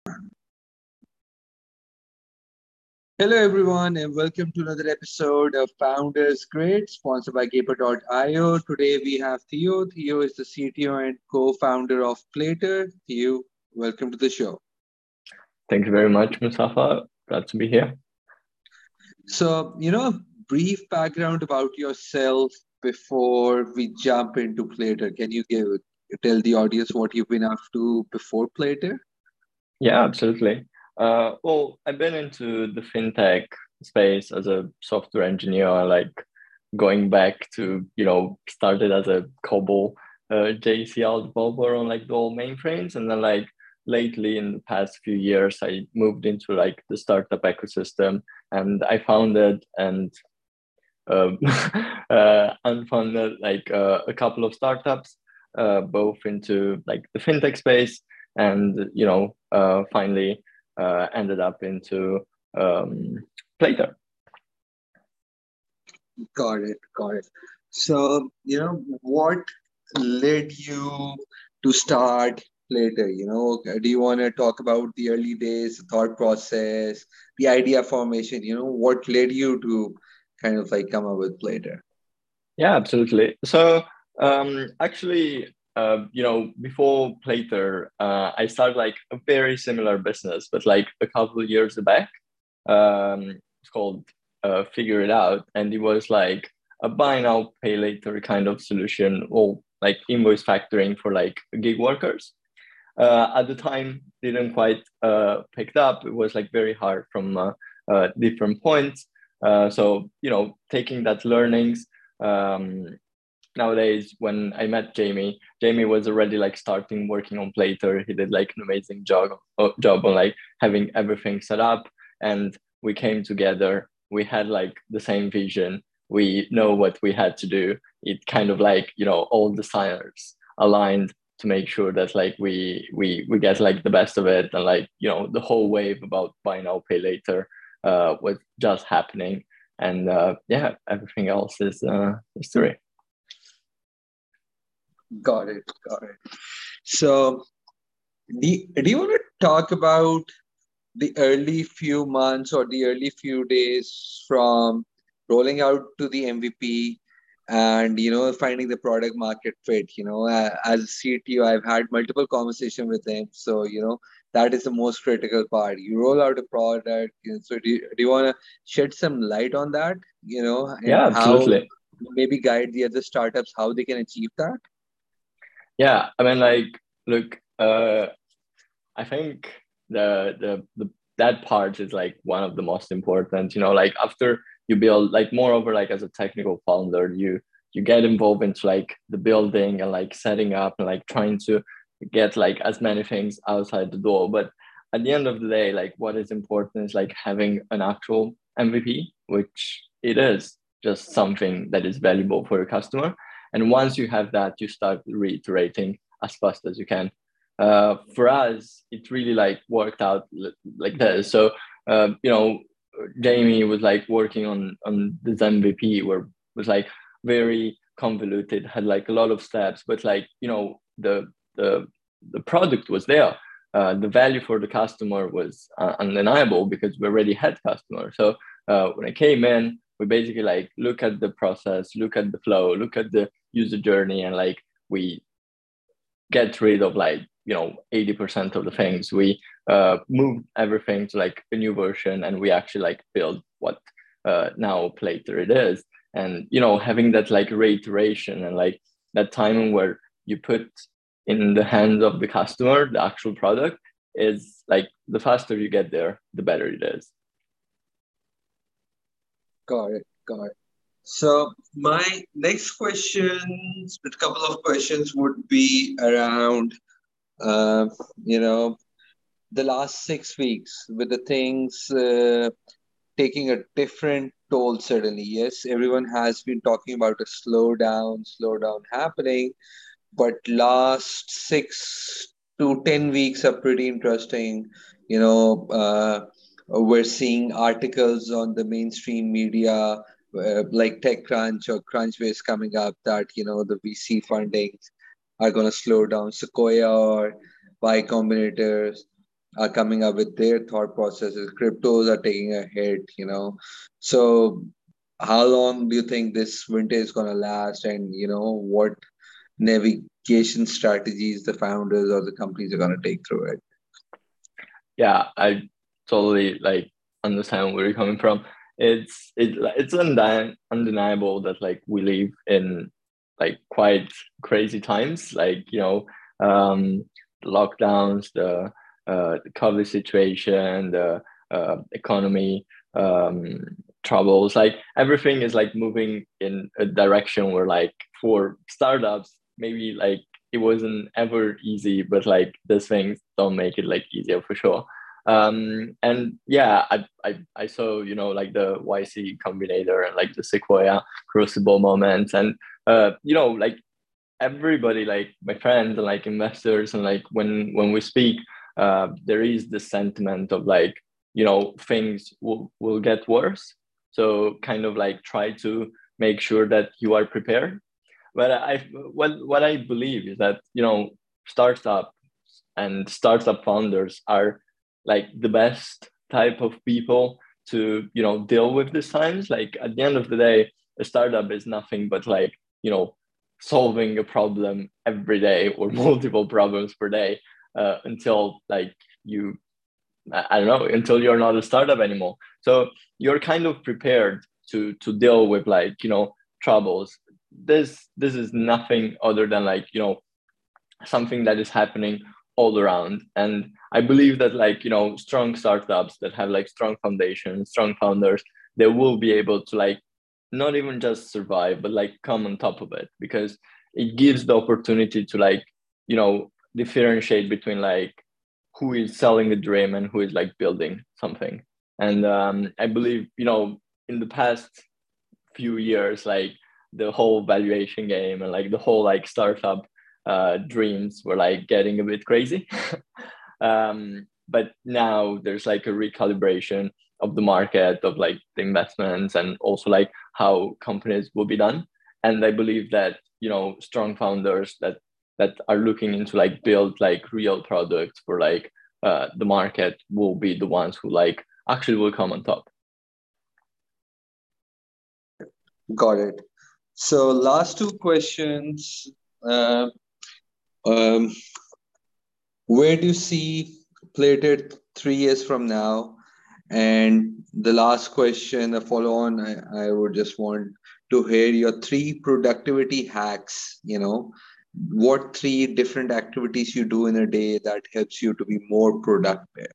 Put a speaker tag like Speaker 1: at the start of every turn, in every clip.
Speaker 1: Hello, everyone, and welcome to another episode of Founders Grid, sponsored by Gaper.io. Today we have Theo. Theo is the CTO and co founder of Plater. Theo, welcome to the show.
Speaker 2: Thank you very much, Mustafa. Glad to be here.
Speaker 1: So, brief background about yourself before we jump into Plater. Can you tell the audience what you've been up to before Plater?
Speaker 2: Yeah, absolutely. Well, I've been into the fintech space as a software engineer, like going back to, started as a COBOL JCL developer on like the old mainframes. And then like lately in the past few years, I moved into like the startup ecosystem and I founded um, unfunded like a couple of startups, both into like the fintech space, and finally ended up into um, Plater.
Speaker 1: Got it. Got it. So, what led you to start later? Do you want to talk about the early days, the thought process, the idea formation? What led you to kind of like come up with later?
Speaker 2: Yeah, absolutely. So actually, before Plater, I started like a very similar business, but like a couple of years back. It's called Figure It Out, and it was like a buy now, pay later kind of solution, or like invoice factoring for like gig workers. At the time, didn't quite picked up. It was like very hard from different points. So taking that learnings. Um, Nowadays when I met Jamie was already like starting working on Plater. He did like an amazing job on like having everything set up, and we came together. We had like the same vision. We know what we had to do. It kind of like all the signers aligned to make sure that like we get like the best of it, and like the whole wave about buy now pay later was just happening, and yeah, everything else is history.
Speaker 1: Got it. Got it. So, do you want to talk about the early few months or the early few days from rolling out to the MVP and finding the product market fit? As a CTO, I've had multiple conversations with them, so that is the most critical part. You roll out a product, so do you want to shed some light on that? And
Speaker 2: Yeah,
Speaker 1: how
Speaker 2: absolutely.
Speaker 1: maybe guide the other startups how they can achieve that?
Speaker 2: Yeah, I mean, like, look, I think the that part is like one of the most important. Like after you build, like, moreover, like as a technical founder, you get involved into like the building and like setting up and like trying to get like as many things outside the door. But at the end of the day, like what is important is like having an actual MVP, which it is just something that is valuable for your customer. And once you have that, you start reiterating as fast as you can. For us, it really like worked out like this. So, Jamie was like working on this MVP where it was like very convoluted, had like a lot of steps, but like the the product was there. The value for the customer was undeniable because we already had customers. So when I came in, we basically like look at the process, look at the flow, look at the user journey, and like we get rid of like 80% of the things. We moved everything to like a new version, and we actually like build what now Plater it is. And having that like reiteration and like that timing where you put in the hands of the customer the actual product is like the faster you get there, the better it is.
Speaker 1: Got it. Got it. So my next questions, a couple of questions would be around, uh, you know, the last 6 weeks with the things taking a different toll suddenly. Yes, everyone has been talking about a slowdown happening, but last 6 to 10 weeks are pretty interesting. We're seeing articles on the mainstream media like TechCrunch or Crunchbase coming up that the VC fundings are going to slow down. Sequoia or Y Combinator. are coming up with their thought processes. Cryptos are taking a hit, So how long do you think this winter is going to last? And, what navigation strategies the founders or the companies are going to take through it?
Speaker 2: Yeah, I totally like understand where you're coming from. It's undeniable that like we live in like quite crazy times, like the lockdowns, the COVID situation, the economy troubles, like everything is like moving in a direction where like for startups maybe like it wasn't ever easy, but like these things don't make it like easier for sure. And yeah, I saw like the YC Combinator and like the Sequoia Crucible moments, and like everybody, like my friends and like investors, and like when we speak, there is the sentiment of like things will get worse, so kind of like try to make sure that you are prepared. But what I believe is that startup and startup founders are like the best type of people to deal with these times. Like at the end of the day, a startup is nothing but like solving a problem every day or multiple problems per day, until like you I don't know, until you're not a startup anymore. So you're kind of prepared to deal with like troubles. This is nothing other than like something that is happening all around. And I believe that like strong startups that have like strong foundations, strong founders, they will be able to like not even just survive but like come on top of it, because it gives the opportunity to like differentiate between like who is selling the dream and who is like building something. And I believe in the past few years, like the whole valuation game and like the whole like startup dreams were like getting a bit crazy. But now there's like a recalibration of the market, of like the investments, and also like how companies will be done. And I believe that strong founders that are looking into like build like real products for like the market will be the ones who like actually will come on top.
Speaker 1: Got it. So last two questions. Uh, um, where do you see Plated 3 years from now? And the last question, a follow on, I would just want to hear your three productivity hacks. What three different activities you do in a day that helps you to be more productive?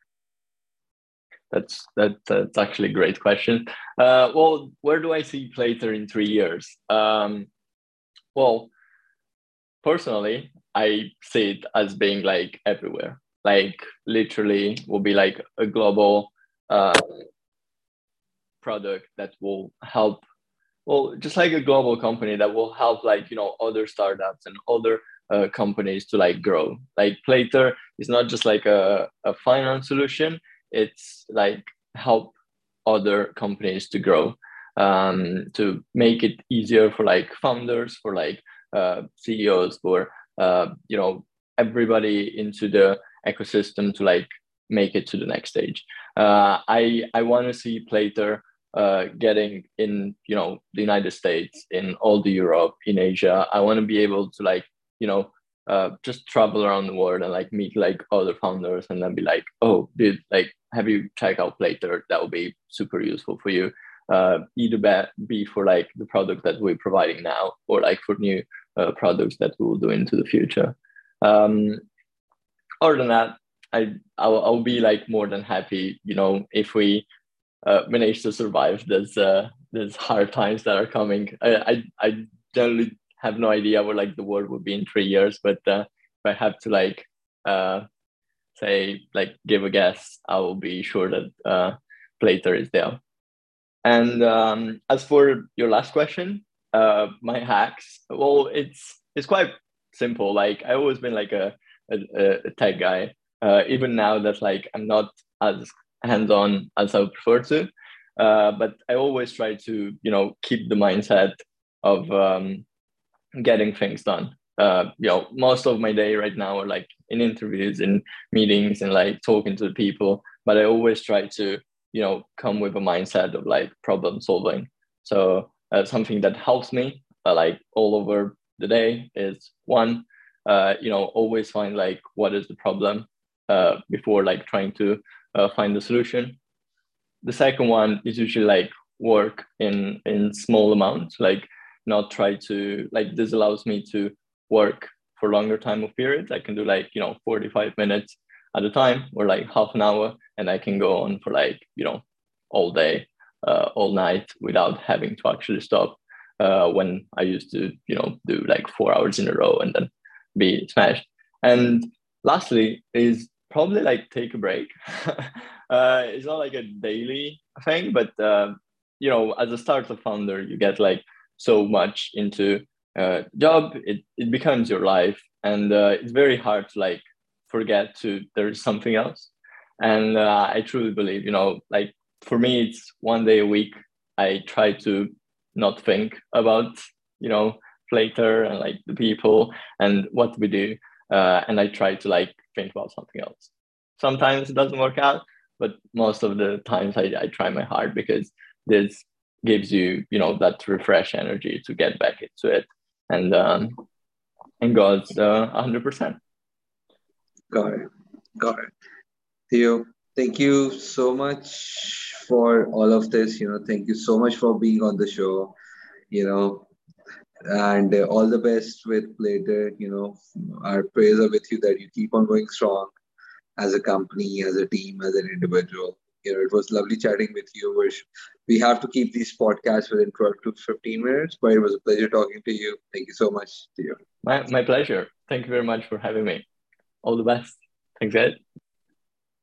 Speaker 2: That's actually a great question. Well, where do I see Plater in 3 years? Well, personally, I see it as being like everywhere. Like literally, will be like a global product that will help. Well, just like a global company that will help like other startups and other companies to like grow. Like Plater is not just like a finance solution. It's like help other companies to grow, to make it easier for like founders, for like CEOs, for everybody into the ecosystem to like make it to the next stage. I want to see Plater getting in the United States, in all the Europe, in Asia. I want to be able to like just travel around the world and like meet like other founders and then be like, oh dude, like have you checked out Plater? That will be super useful for you. Either be for like the product that we're providing now, or like for new products that we will do into the future. Um, Other than that, I'll be like more than happy, if we manage to survive these hard times that are coming. I generally have no idea where like the world will be in 3 years, but if I have to like say like give a guess, I will be sure that Plater is there. And as for your last question, my hacks, well, it's quite simple. Like I always been like a tech guy. Even now that like I'm not as hands-on as I would prefer to, but I always try to keep the mindset of getting things done. Most of my day right now are like in interviews, in meetings, and like talking to the people. But I always try to, come with a mindset of like problem solving. So something that helps me like all over the day is one, always find like what is the problem before like trying to find the solution. The second one is usually like work in small amounts, like not try to like this allows me to work for longer time of periods. I can do like 45 minutes at a time or like half an hour, and I can go on for like all day, all night without having to actually stop. When I used to do like 4 hours in a row and then be smashed. And lastly is probably like take a break. It's not like a daily thing, but as a startup founder, you get like so much into job, it becomes your life, and it's very hard to like forget to there's something else. And I truly believe, like for me, it's 1 day a week. I try to not think about, Flater and like the people and what we do, and I try to like think about something else. Sometimes it doesn't work out, but most of the times I try my hard because this gives you that refresh energy to get back into it and God's 100%.
Speaker 1: Got it. Got it. Theo, thank you so much for all of this. Thank you so much for being on the show. You know, and all the best with later. Our prayers are with you that you keep on going strong as a company, as a team, as an individual. It was lovely chatting with you. We have to keep these podcasts within 12 to 15 minutes, but it was a pleasure talking to you. Thank you so much, Theo.
Speaker 2: My pleasure. Thank you very much for having me. All the best. Thanks, Ed.